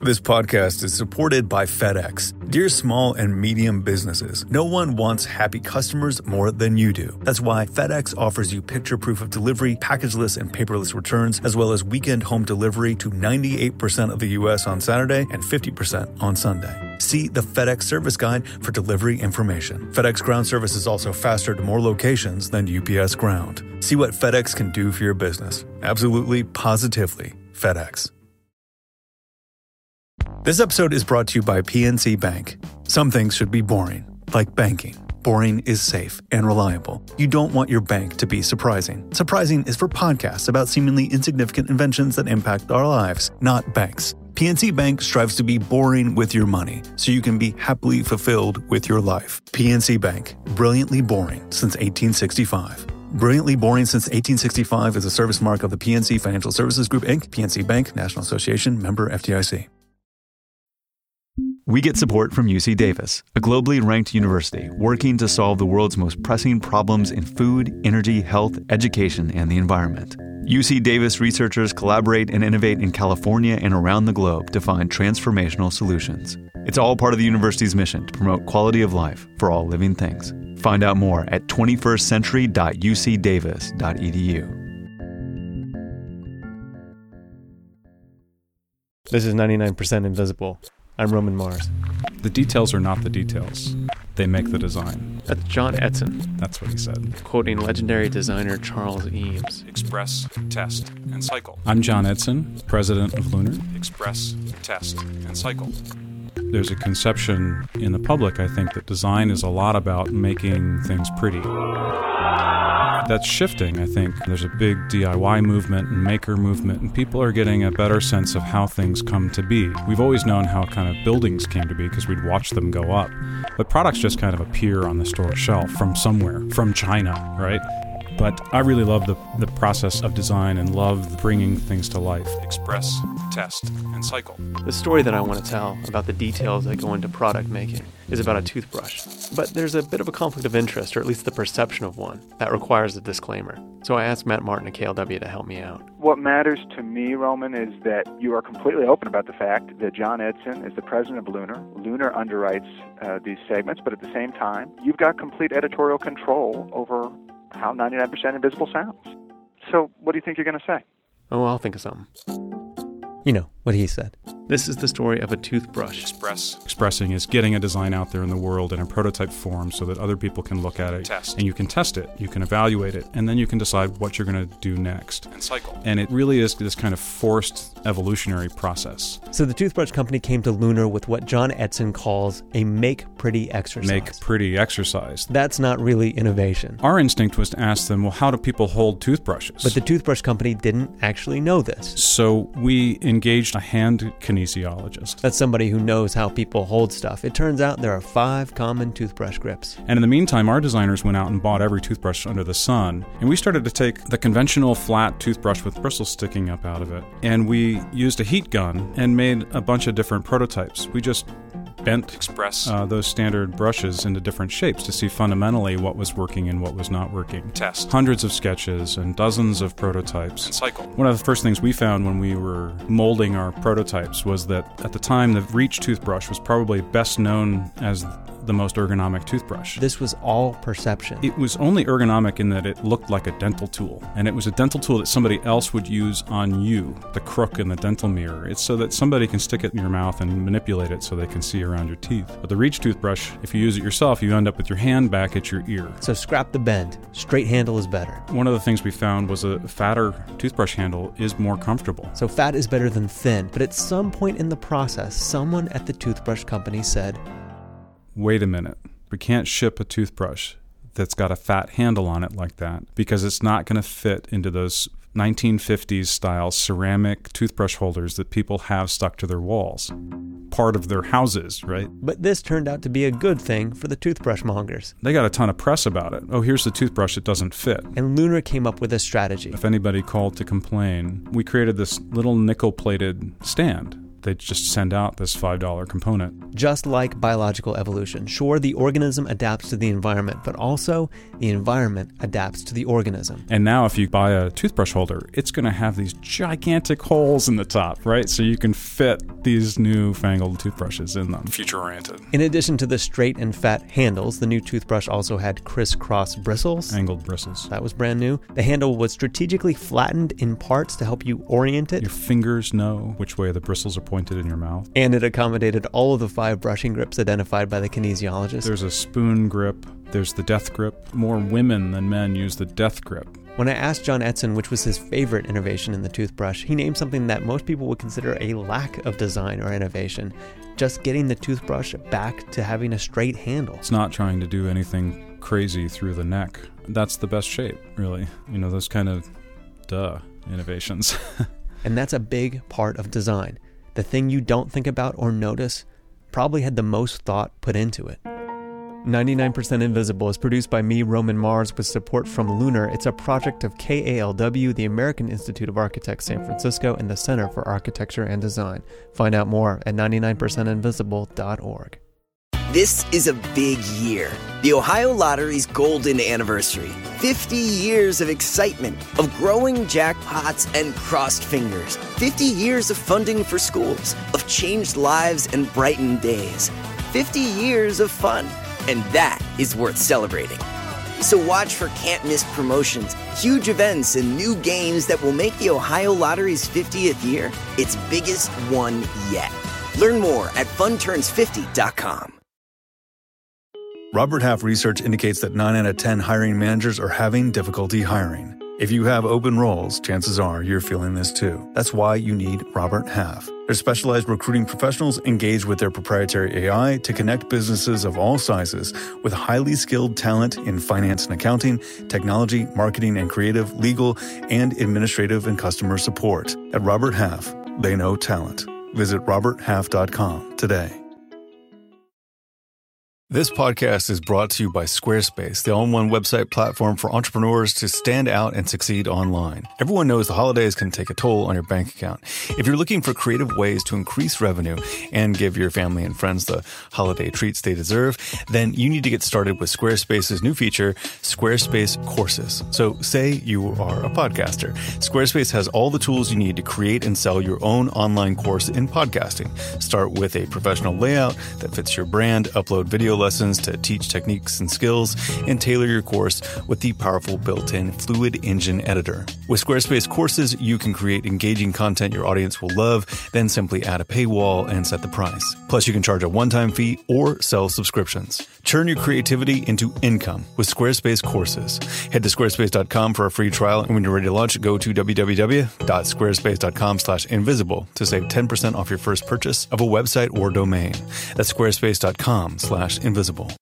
This podcast is supported by FedEx. Dear small and medium businesses, no one wants happy customers more than you do. That's why FedEx offers you picture proof of delivery, packageless and paperless returns, as well as weekend home delivery to 98% of the U.S. on Saturday and 50% on Sunday. See the FedEx service guide for delivery information. FedEx Ground service is also faster to more locations than UPS Ground. See what FedEx can do for your business. Absolutely, positively, FedEx. This episode is brought to you by PNC Bank. Some things should be boring, like banking. Boring is safe and reliable. You don't want your bank to be surprising. Surprising is for podcasts about seemingly insignificant inventions that impact our lives, not banks. PNC Bank strives to be boring with your money, so you can be happily fulfilled with your life. PNC Bank, brilliantly boring since 1865. Brilliantly Boring Since 1865 is a service mark of the PNC Financial Services Group, Inc., PNC Bank, National Association, member FDIC. We get support from UC Davis, a globally ranked university working to solve the world's most pressing problems in food, energy, health, education, and the environment. UC Davis researchers collaborate and innovate in California and around the globe to find transformational solutions. It's all part of the university's mission to promote quality of life for all living things. Find out more at 21stcentury.ucdavis.edu. This is 99% Invisible. I'm Roman Mars. The details are not the details. They make the design. That's John Edson. That's what he said. Quoting legendary designer Charles Eames. Express, test, and cycle. I'm John Edson, president of Lunar. Express, test, and cycle. There's a conception in the public, I think, that design is a lot about making things pretty. That's shifting, I think. There's a big DIY movement and maker movement, and people are getting a better sense of how things come to be. We've always known how kind of buildings came to be because we'd watch them go up. But products just kind of appear on the store shelf from somewhere, from China, right? But I really love the process of design and love bringing things to life. Express, test, and cycle. The story that I want to tell about the details that go into product making is about a toothbrush. But there's a bit of a conflict of interest, or at least the perception of one, that requires a disclaimer. So I asked Matt Martin at KLW to help me out. What matters to me, Roman, is that you are completely open about the fact that John Edson is the president of Lunar. Lunar underwrites these segments, but at the same time, you've got complete editorial control over how 99% Invisible sounds. So what do you think you're going to say? Oh, I'll think of something. You know, what he said. This is the story of a toothbrush. Expressing is getting a design out there in the world in a prototype form so that other people can look at it. Test. And you can test it, you can evaluate it, and then you can decide what you're going to do next. And cycle. And it really is this kind of forced evolutionary process. So the toothbrush company came to Lunar with what John Edson calls a make pretty exercise. Make pretty exercise. That's not really innovation. Our instinct was to ask them, well, how do people hold toothbrushes? But the toothbrush company didn't actually know this. So we engaged a hand kinesiologist. That's somebody who knows how people hold stuff. It turns out there are 5 common toothbrush grips. And in the meantime, our designers went out and bought every toothbrush under the sun. And we started to take the conventional flat toothbrush with bristles sticking up out of it. And we used a heat gun and made a bunch of different prototypes. We just bent those standard brushes into different shapes to see fundamentally what was working and what was not working. Test. Hundreds of sketches and dozens of prototypes. And cycle. One of the first things we found when we were molding our prototypes was that at the time the Reach toothbrush was probably best known as the most ergonomic toothbrush. This was all perception. It was only ergonomic in that it looked like a dental tool, and it was a dental tool that somebody else would use on you, the crook in the dental mirror. It's so that somebody can stick it in your mouth and manipulate it so they can see around your teeth. But the Reach toothbrush, if you use it yourself, you end up with your hand back at your ear. So scrap the bend. Straight handle is better. One of the things we found was a fatter toothbrush handle is more comfortable. So fat is better than thin, but at some point in the process, someone at the toothbrush company said, wait a minute, we can't ship a toothbrush that's got a fat handle on it like that because it's not going to fit into those 1950s style ceramic toothbrush holders that people have stuck to their walls. Part of their houses, right? But this turned out to be a good thing for the toothbrush mongers. They got a ton of press about it. Oh, here's the toothbrush that doesn't fit. And Lunar came up with a strategy. If anybody called to complain, we created this little nickel-plated stand they just send out this $5 component. Just like biological evolution, sure, the organism adapts to the environment, but also the environment adapts to the organism. And now if you buy a toothbrush holder, it's going to have these gigantic holes in the top, right? So you can fit these newfangled toothbrushes in them. Future-oriented. In addition to the straight and fat handles, the new toothbrush also had crisscross bristles. Angled bristles. That was brand new. The handle was strategically flattened in parts to help you orient it. Your fingers know which way the bristles are pointed in your mouth. And it accommodated all of the 5 brushing grips identified by the kinesiologist. There's a spoon grip. There's the death grip. More women than men use the death grip. When I asked John Edson which was his favorite innovation in the toothbrush, he named something that most people would consider a lack of design or innovation. Just getting the toothbrush back to having a straight handle. It's not trying to do anything crazy through the neck. That's the best shape, really. Those kind of innovations. And that's a big part of design. The thing you don't think about or notice probably had the most thought put into it. 99% Invisible is produced by me, Roman Mars, with support from Lunar. It's a project of KALW, the American Institute of Architects San Francisco, and the Center for Architecture and Design. Find out more at 99percentinvisible.org. This is a big year. The Ohio Lottery's golden anniversary. 50 years of excitement, of growing jackpots and crossed fingers. 50 years of funding for schools, of changed lives and brightened days. 50 years of fun. And that is worth celebrating. So watch for can't-miss promotions, huge events, and new games that will make the Ohio Lottery's 50th year its biggest one yet. Learn more at funturns50.com. Robert Half research indicates that 9 out of 10 hiring managers are having difficulty hiring. If you have open roles, chances are you're feeling this too. That's why you need Robert Half. Their specialized recruiting professionals engage with their proprietary AI to connect businesses of all sizes with highly skilled talent in finance and accounting, technology, marketing and creative, legal, and administrative and customer support. At Robert Half, they know talent. Visit roberthalf.com today. This podcast is brought to you by Squarespace, the all-in-one website platform for entrepreneurs to stand out and succeed online. Everyone knows the holidays can take a toll on your bank account. If you're looking for creative ways to increase revenue and give your family and friends the holiday treats they deserve, then you need to get started with Squarespace's new feature, Squarespace Courses. So say you are a podcaster. Squarespace has all the tools you need to create and sell your own online course in podcasting. Start with a professional layout that fits your brand, upload video lessons to teach techniques and skills, and tailor your course with the powerful built-in Fluid Engine editor. With Squarespace Courses, you can create engaging content your audience will love, then simply add a paywall and set the price. Plus, you can charge a one-time fee or sell subscriptions. Turn your creativity into income with Squarespace Courses. Head to squarespace.com for a free trial, and when you're ready to launch, go to www.squarespace.com/invisible to save 10% off your first purchase of a website or domain. That's squarespace.com/invisible.